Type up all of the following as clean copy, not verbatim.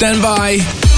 Stand by.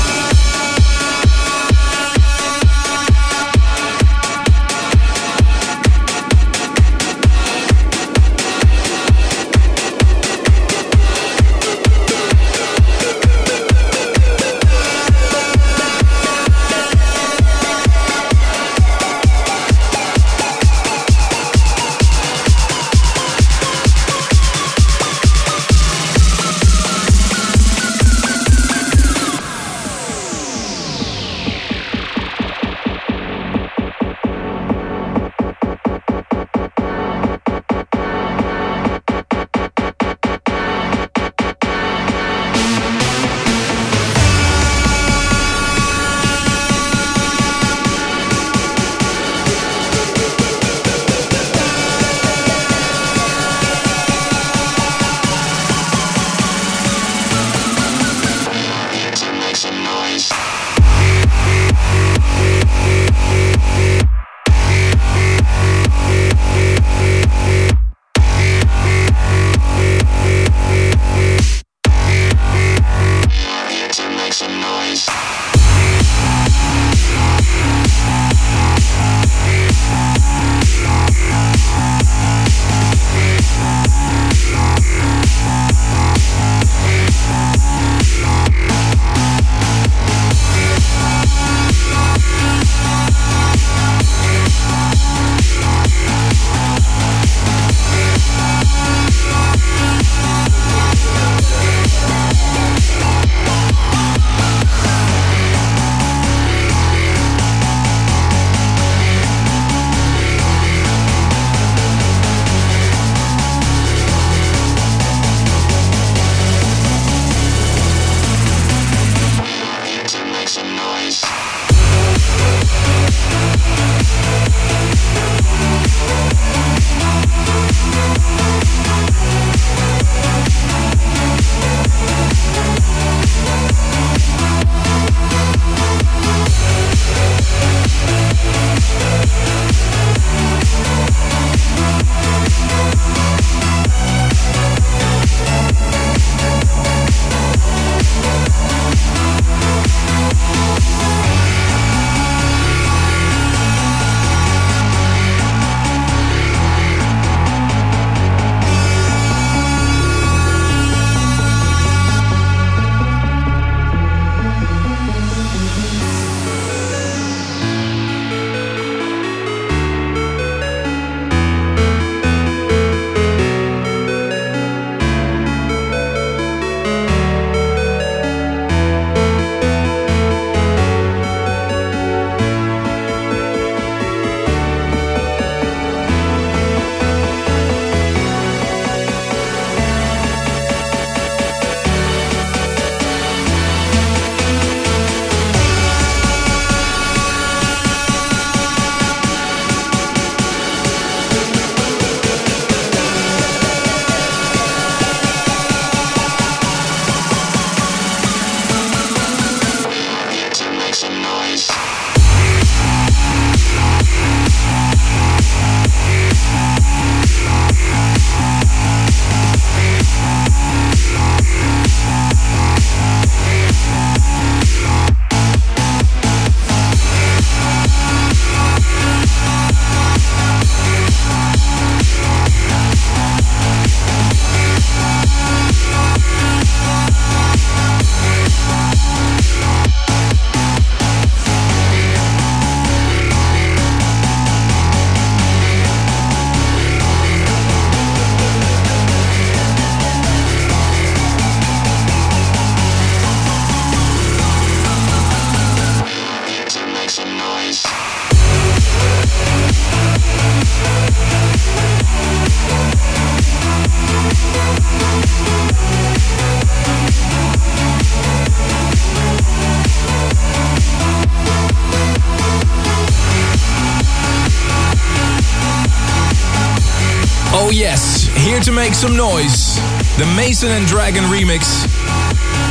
Oh yes, here to make some noise. The Mason and Dragon remix.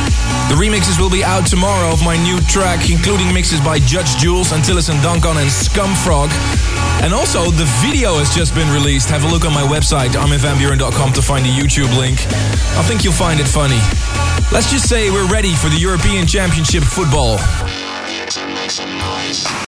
The remixes will be out tomorrow of my new track, including mixes by Judge Jules, Antilles and Duncan and Scumfrog. And also, the video has just been released. Have a look on my website, arminvanburen.com, to find the YouTube link. I think you'll find it funny. Let's just say we're ready for the European Championship football.